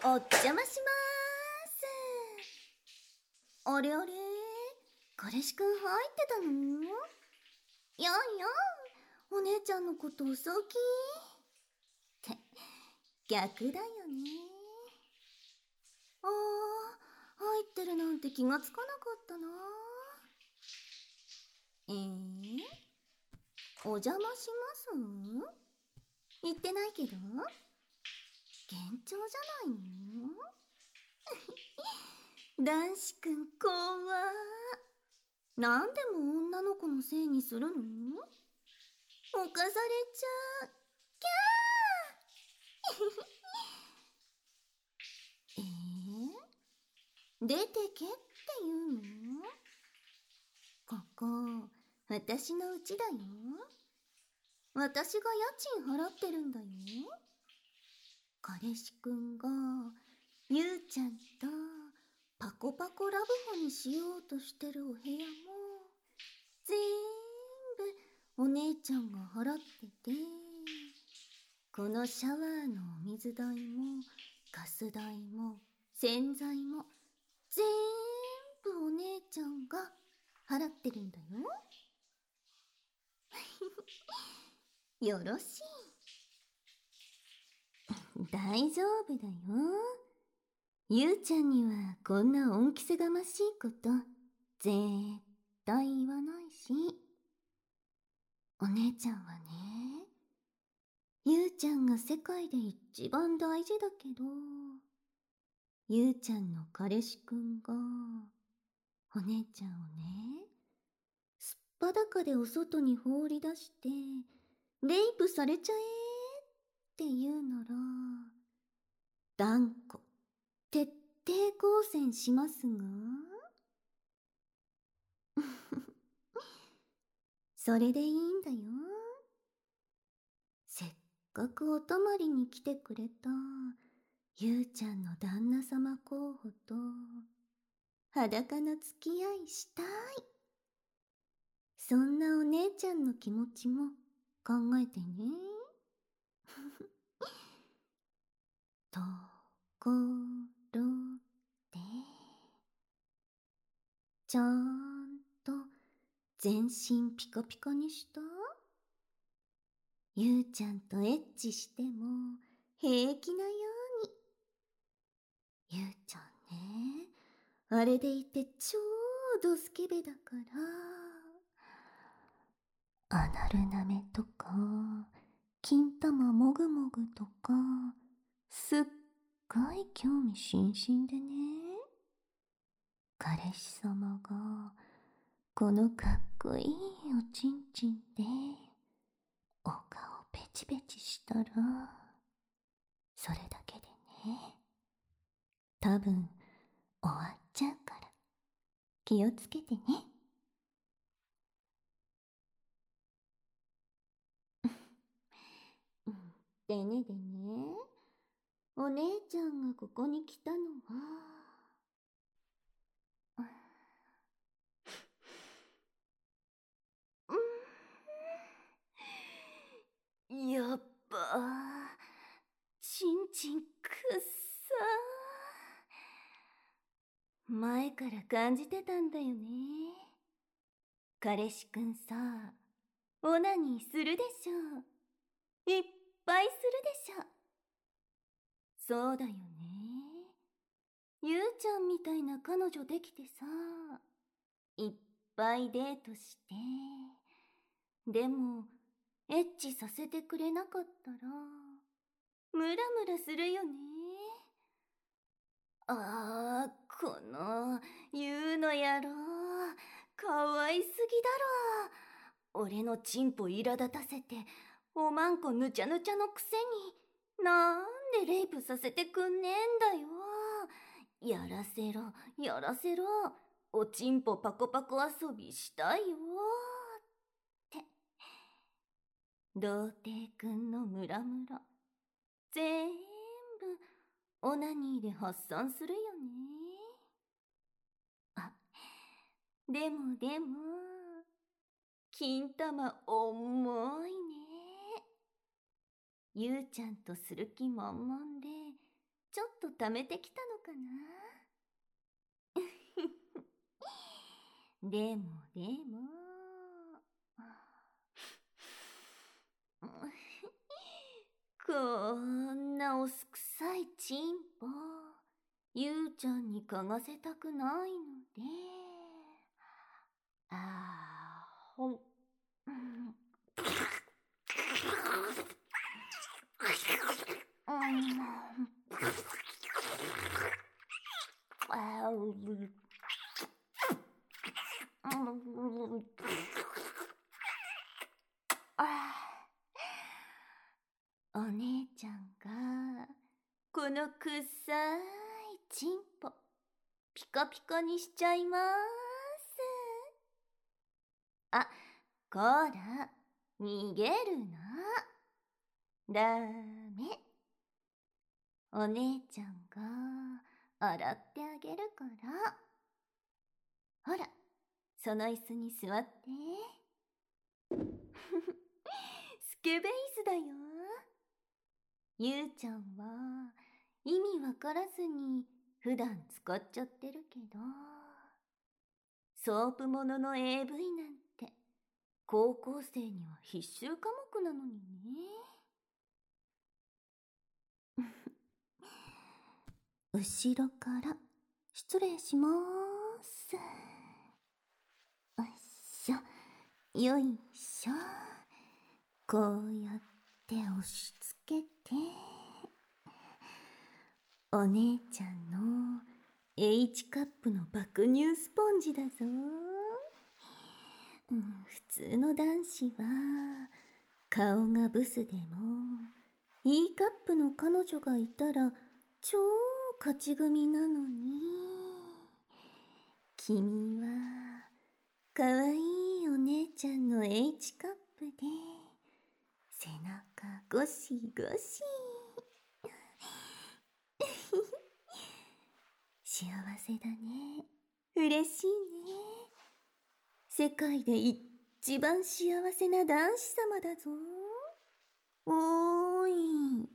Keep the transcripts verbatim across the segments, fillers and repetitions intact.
お邪魔しまーす。あれあれ、彼氏くん入ってたの？やんやん、お姉ちゃんのこと遅きって逆だよね。あー、入ってるなんて気がつかなかったな。えー、お邪魔します？言ってないけど幻聴じゃないの？男子くん怖ー。なんでも女の子のせいにするの？犯されちゃう。キャーえー、出てけって言うの？ここ私の家だよ。私が家賃払ってるんだよ。彼氏くんがゆうちゃんとパコパコラブホにしようとしてるお部屋もぜーんぶお姉ちゃんが払ってて、このシャワーのお水代もガス代も洗剤もぜーんぶお姉ちゃんが払ってるんだよ。よろしい。大丈夫だよ。ゆうちゃんにはこんな恩着せがましいこと絶対言わないし。お姉ちゃんはね、ゆうちゃんが世界で一番大事だけど、ゆうちゃんの彼氏くんがお姉ちゃんをね、すっぱだかでお外に放り出してレイプされちゃえって言うなら断固徹底抗戦しますがそれでいいんだよ。せっかくお泊まりに来てくれたゆうちゃんの旦那様候補と裸の付き合いしたい。そんなお姉ちゃんの気持ちも考えてね。ところで、ちゃんと全身ピカピカにした？ゆうちゃんとエッチしても平気なように。ゆうちゃんね、あれでいてちょうどスケベだから、アナル舐めとか金玉もぐもぐとかすっごい興味津々でね。彼氏様がこのかっこいいおちんちんでお顔ペチペチしたら、それだけでね、多分終わっちゃうから気をつけてね。でねでね、お姉ちゃんがここに来たのは、うん、やっばちんちんくっさー。前から感じてたんだよね。彼氏くんさ、オナニーするでしょ。いっぱいするでしょ。そうだよね。ゆうちゃんみたいな彼女できてさ、いっぱいデートして、でもエッチさせてくれなかったらムラムラするよね。あー、このゆうの野郎、かわいすぎだろ。俺のチンポ苛立たせておまんこぬちゃぬちゃのくせになんでレイプさせてくんねえんだよ。やらせろやらせろ、おちんぽパコパコ遊びしたいよって。童貞くんのムラムラぜんぶオナニーで発散するよね。あ、でもでも金玉重いね。ゆうちゃんとする気満々でちょっと溜めてきたのかな。でもでもこんなおすくさいチンポゆうちゃんに嗅がせたくないので、あーほんお姉ちゃんがこのくっさいチンポピカピカにしちゃいます。あ、こら逃げるな。ダメ。お姉ちゃんが洗ってあげるから。ほら、その椅子に座って。スケベイズだよ。ゆうちゃんは意味わからずに普段使っちゃってるけど、ソープものの エーブイ なんて高校生には必修科目なのにね。後ろから失礼しまーす。よいしょ、よいしょ。こうやって押し付けて、お姉ちゃんの H カップの爆乳スポンジだぞ。うん、普通の男子は顔がブスでも E カップの彼女がいたら超勝ち組なのに、君はかわいいお姉ちゃんの H カップで背中ゴシゴシ。幸せだね。嬉しいね。世界で一番幸せな男子様だぞ。おーい。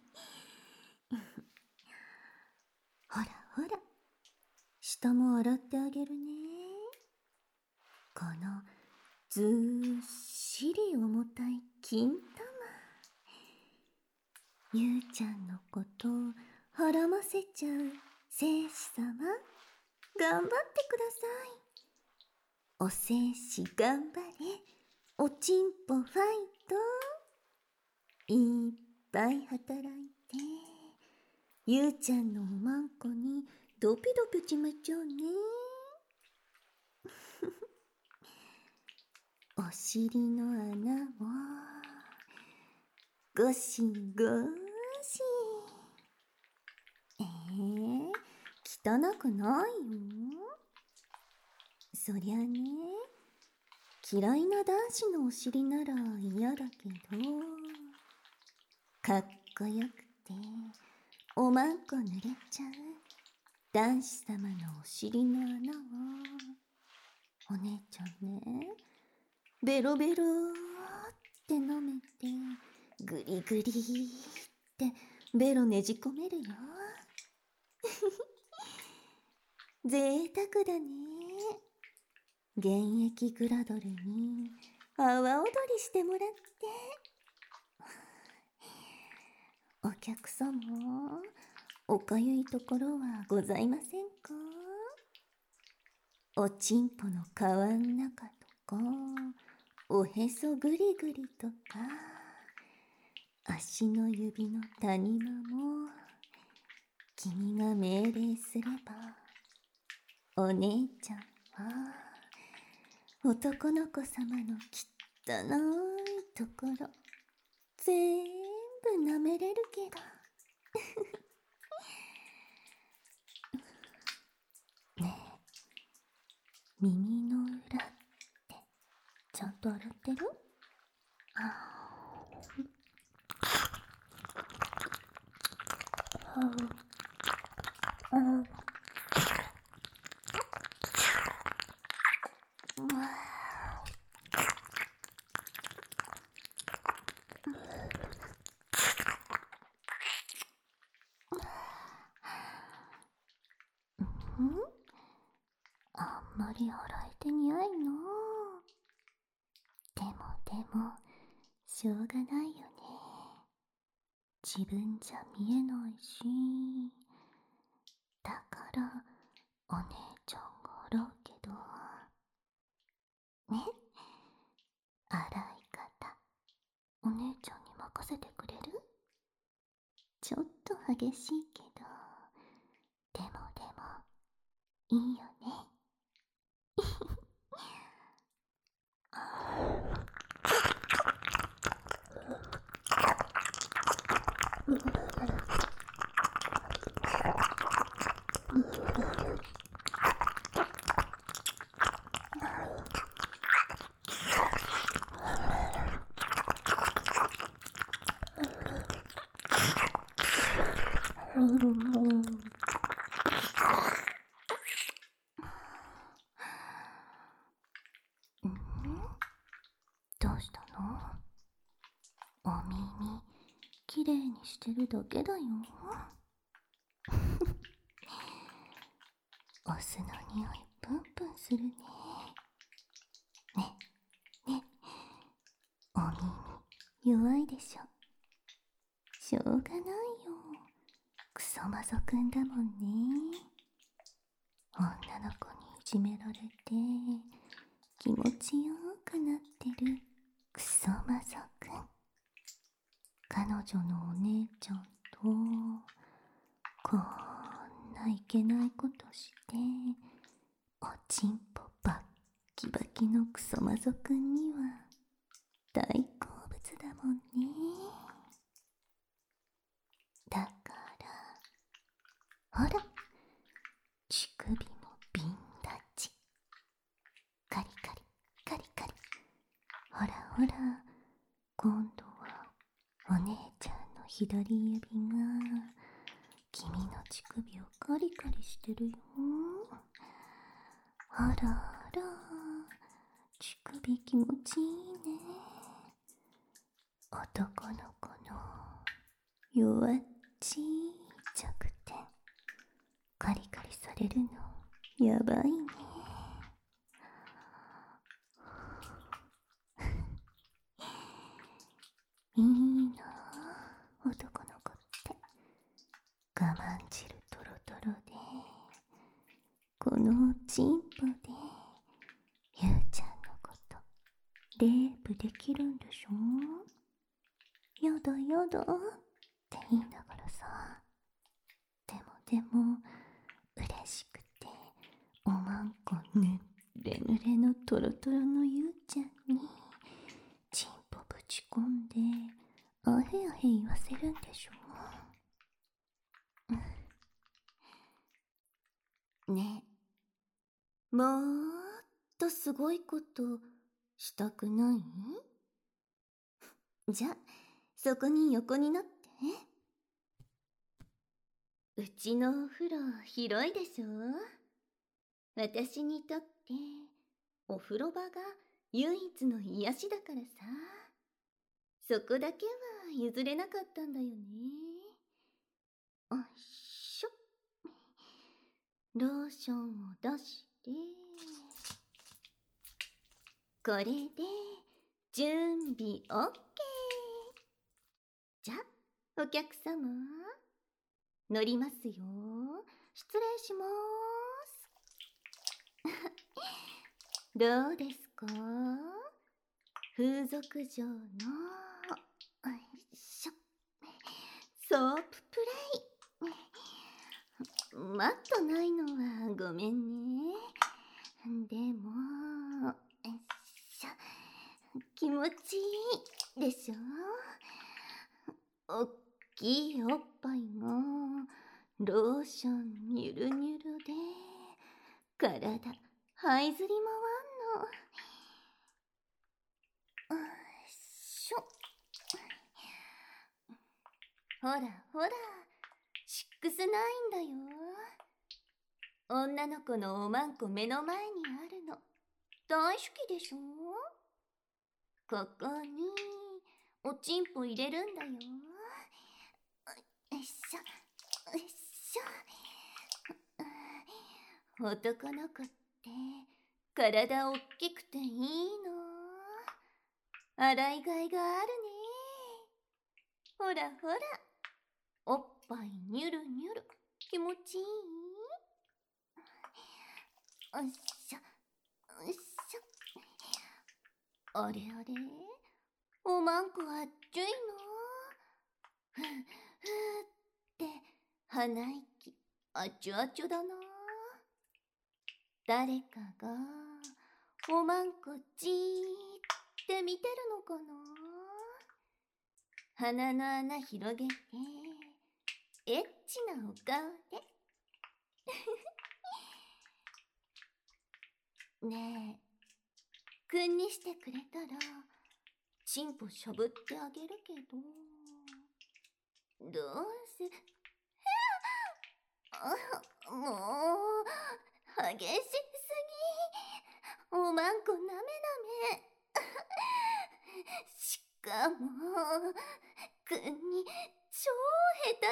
ほらほら、下も洗ってあげるね。このずーっしり重たい金玉、ゆうちゃんのことはらませちゃう聖子様、頑張ってください。お聖子頑張れ、おちんぽファイト。いっぱい働いてゆうちゃんのおまんこにドピドピちまちゃうね。お尻の穴もゴシゴシ。えー、汚くないよ。そりゃね、嫌いな男子のお尻なら嫌だけど、かっこよくておまんこ濡れちゃう男子様のお尻の穴をお姉ちゃんね、ベロベロって舐めてグリグリってベロねじ込めるよ。贅沢だね。現役グラドルに阿波踊りしてもらって。お客様、おかゆいところはございませんか？おちんぽの皮ん中とか、おへそぐりぐりとか、足の指の谷間も、君が命令すれば、お姉ちゃんは男の子様の汚いところ全部舐めれるけど。ねえ、耳の裏ってちゃんと洗ってる？あああしょうがないよね。自分じゃ見えないし、だからお姉ちゃんが洗うけどね。洗い方お姉ちゃんに任せてくれる？ちょっと激しいけど、でもでもいいよね。どうしたの？お耳きれいにしてるだけだよ。お酢の匂いプンプンするね。ね、ね、お耳弱いでしょ。しょうがないよ。クソマゾくんだもんね。女の子にいじめられて気持ちよくなってるクソマゾくん。彼女のお姉ちゃんとこんないけないことしておちんぽバッキバキのクソマゾくんには大好物だもんね。だからほら、乳首もビンタチ、カリカリカリカリ。ほらほら、今度はお姉ちゃんの左指が君の乳首をカリカリしてるよ。あらあら、乳首気持ちいいね。男の子の弱っちい弱点、カリカリされるのやばいね。いいなあ、男の子って我慢汁トロトロで、このおちんぽでゆうちゃんのことレープできるんでしょ。やだやだって言いながらさ、でもでも嬉しくておまんこぬれぬれのトロトロのゆうちゃんにちんぽぶち込んであへあへ言わせるんでしょ。ねえ、もっとすごいことしたくない？じゃあそこに横になって。うちのお風呂広いでしょ。私にとってお風呂場が唯一の癒しだからさ。そこだけは譲れなかったんだよね。おいしょ。ローションを出して、これで準備 オーケー。 じゃあお客様乗りますよ。失礼します。どうですか？風俗嬢のよいしょソーププレイ。マットないのはごめんね。でもよいしょ、気持ちいいでしょ。おっきいおっぱいがローションニュルニュルで体這いずり回んの。よいしょ。ほらほら、シックスナインだよ。女の子のおまんこ目の前にあるの大好きでしょ。ここにおちんぽ入れるんだよ。よいしょよいしょ。男の子って体おっきくていいの。 洗いがいがあるね。ほらほら、おっぱいニュルニュル、気持ちいい？おっしょ、おっしょ。あれあれ、おまんこあっちゅいの？ふうふうって鼻息あちゅあちゅだな。誰かがおまんこじーって見てるのかな。鼻の穴広げてエッチなお顔でねえ、くんにしてくれたらチンポしゃぶってあげるけど、どうせあもう激しすぎ、おまんこなめなめしかもくんに超下手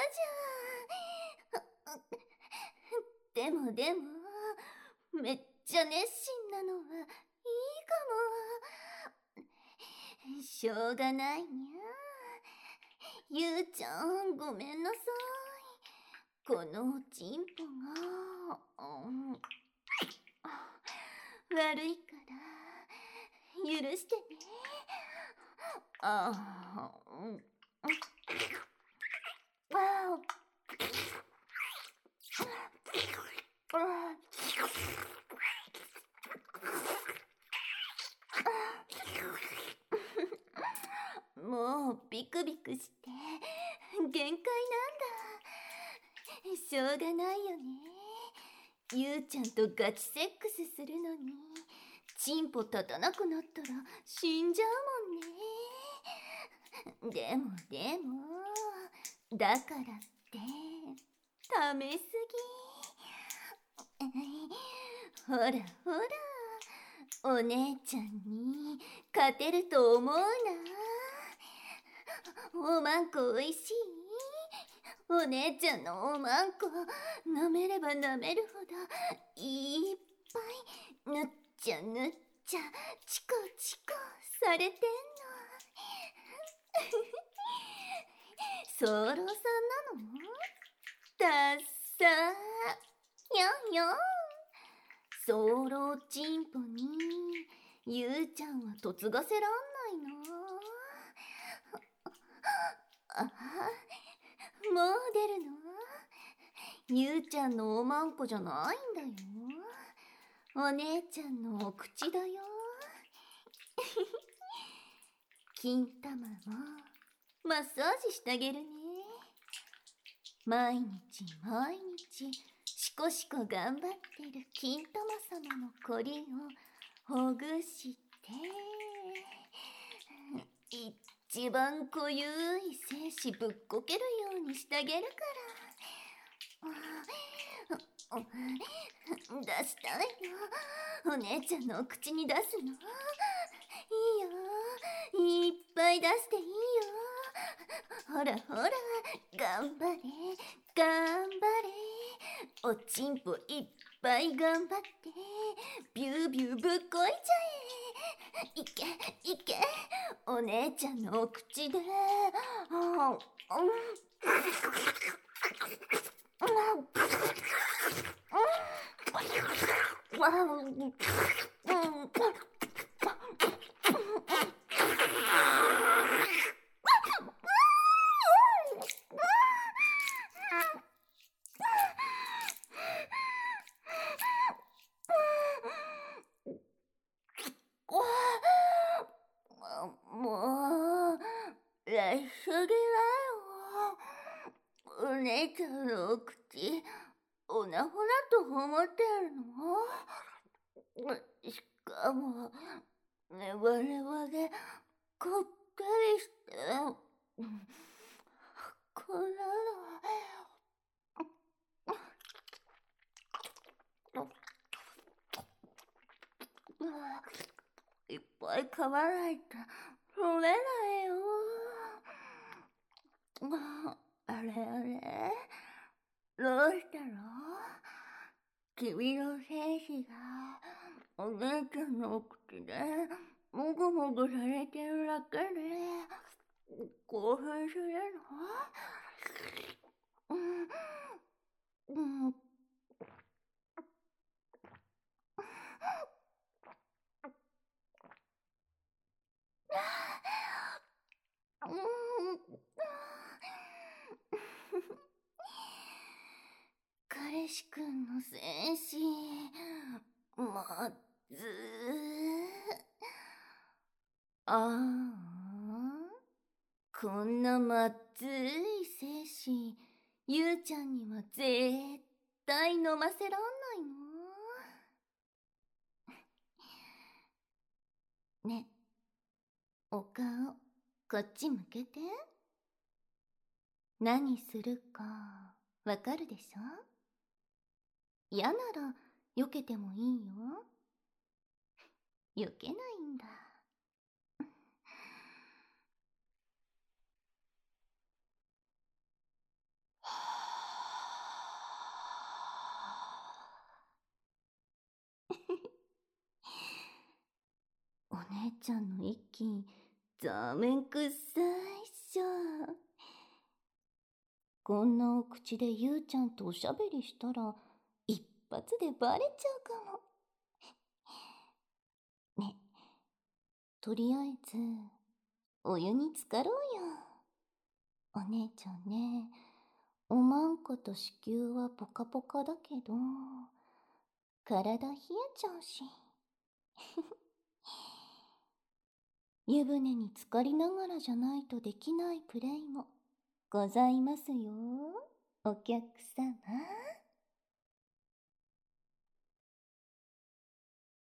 じゃん。でもでもめっちゃ熱心なのはいいかも。しょうがないにゃ。ゆうちゃんごめんなさい。このチンポが、うん、悪いから許してね。ああ、うん、あもうビクビクして限界なんだ。しょうがないよね。ゆうちゃんとガチセックスするのにチンポ立たなくなったら死んじゃうもんね。でもでもだからってためすぎ。ほらほら、お姉ちゃんに勝てると思うな。おまんこおいしい？お姉ちゃんのおまんこ舐めれば舐めるほどいっぱいぬっちゃぬっちゃチコチコされてんの。ソーローさんなの？だっさーやんやん。ソーローチンポにゆうちゃんは嫁がせらんないな。あ、もう出るの？ゆうちゃんのおまんこじゃないんだよ。お姉ちゃんのお口だよ。金玉もマッサージしてあげるね。毎日毎日しこしこ頑張ってる金玉様のこりをほぐして、一番濃ゆい精子ぶっこけるようにしてあげるから。出したいの。お姉ちゃんのお口に出すの。いいよ、いっぱい出していいよ。ほらほら、頑張れ頑張れ。おちんぽいっぱい頑張ってビュービューぶっこいちゃえ。いけいけ、お姉ちゃんのお口で。あもうやりすぎだよ。お姉ちゃんのお口おなほなと思ってるの？しかもネバネバでこってりしてこんなのいっぱい噛まないと取れないよ。あれあれ、どうしたの？君の精子がお姉ちゃんのお口でもぐもぐされてるだけで興奮するの？うん、うん、うん。彼氏くんの精子、まずー。ああ、こんなまっずい精子、ゆうちゃんには絶対飲ませらんないの？ね、お顔、こっち向けて。何するか、わかるでしょ？嫌なら、避けてもいいよ。避けないんだ。お姉ちゃんの息、ざめんくっさいっしょ。こんなお口でゆうちゃんとおしゃべりしたら、一発でバレちゃうかも。ね、とりあえず、お湯に浸かろうよ。お姉ちゃんね、おまんこと子宮はポカポカだけど、体冷えちゃうし。湯船に浸かりながらじゃないとできないプレイもございますよ、お客様。